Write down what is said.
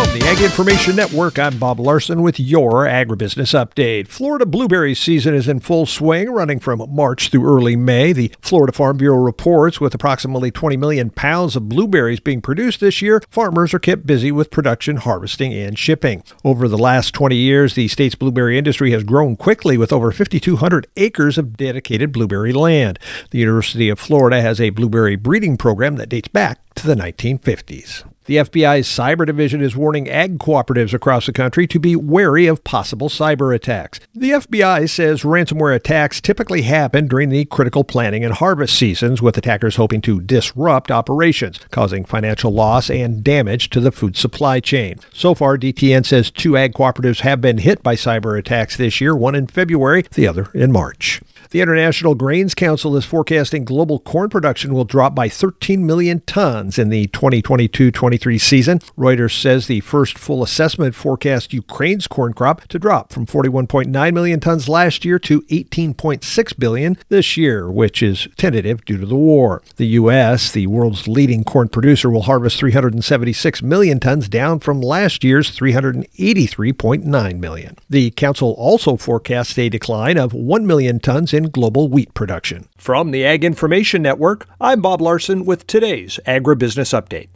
the Ag Information Network, I'm Bob Larson with your agribusiness update. Florida blueberry season is in full swing, running from March through early May. The Florida Farm Bureau reports with approximately 20 million pounds of blueberries being produced this year, farmers are kept busy with production, harvesting, and shipping. Over the last 20 years, the state's blueberry industry has grown quickly with over 5,200 acres of dedicated blueberry land. The University of Florida has a blueberry breeding program that dates back to the 1950s. The FBI's cyber division is warning ag cooperatives across the country to be wary of possible cyber attacks. The FBI says ransomware attacks typically happen during the critical planting and harvest seasons, with attackers hoping to disrupt operations, causing financial loss and damage to the food supply chain. So far, DTN says 2 ag cooperatives have been hit by cyber attacks this year, one in February, the other in March. The International Grains Council is forecasting global corn production will drop by 13 million tons in the 2022-23 season. Reuters says the first full assessment forecast Ukraine's corn crop to drop from 41.9 million tons last year to 18.6 billion this year, which is tentative due to the war. The U.S., the world's leading corn producer, will harvest 376 million tons, down from last year's 383.9 million. The council also forecasts a decline of 1 million tons in global wheat production. From the Ag Information Network, I'm Bob Larson with today's Agribusiness Update.